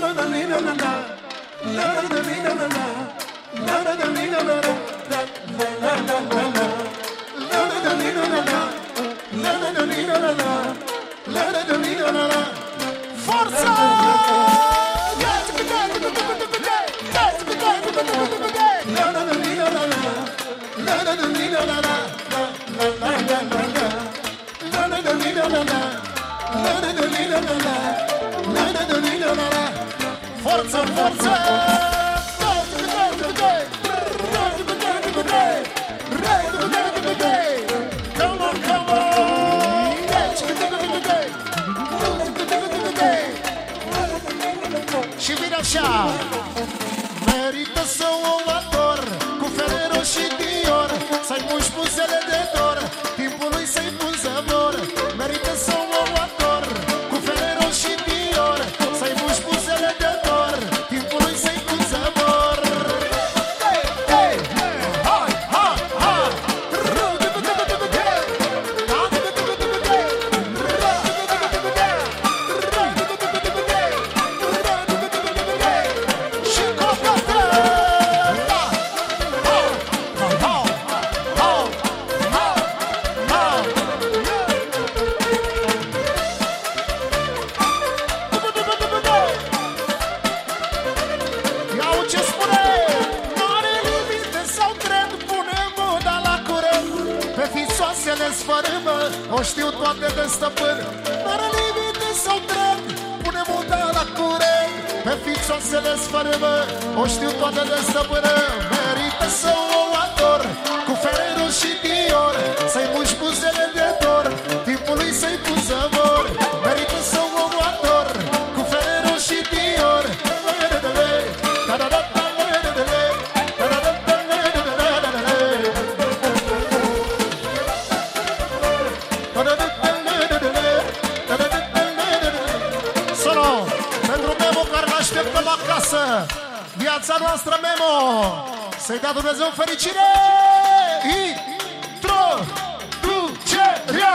Forța! Forță, forță! Come on, come on! Și vine așa! Merită să o ador cu Ferrero și Dior, să-i muși buzele de dor, timpului să-i pun zăvor. Merită să o ador cu Ferrero și Dior, să-i muși buzele de dor, timpului să-i pun zăvor. Hai, hai, hai! Și cocată! Iau ce spune! N-are limite sau trend, pune moda la curent. Pe fițoasele sfărâmă, o știu toate de stăpân. N-are limite sau trend, pune moda la curent. Pe fițoasele sfărâmă, o știu toate de stăpână. Merită să o ador cu Ferrero și Dior, să-i muși buzele de dor, timpului să-i pun zăvor. Merită să o ador cu Ferrero și Dior. Sono, pentru Memo care l-așteptăm acasă, viața noastră Memo, să-i dea Dumnezeu fericire! Introducerea!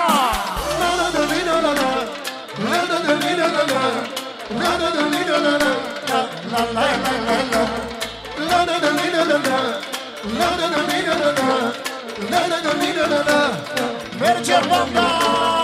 Merge banda!